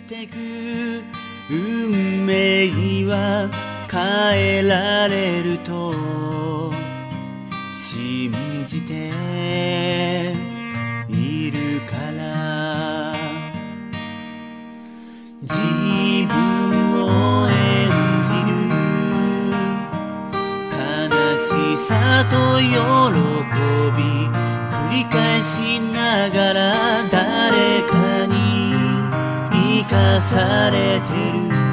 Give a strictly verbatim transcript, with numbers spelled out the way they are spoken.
てく運命は変えられると信じているから自分を演じる悲しさと喜び繰り返しながら誰かに生かされてる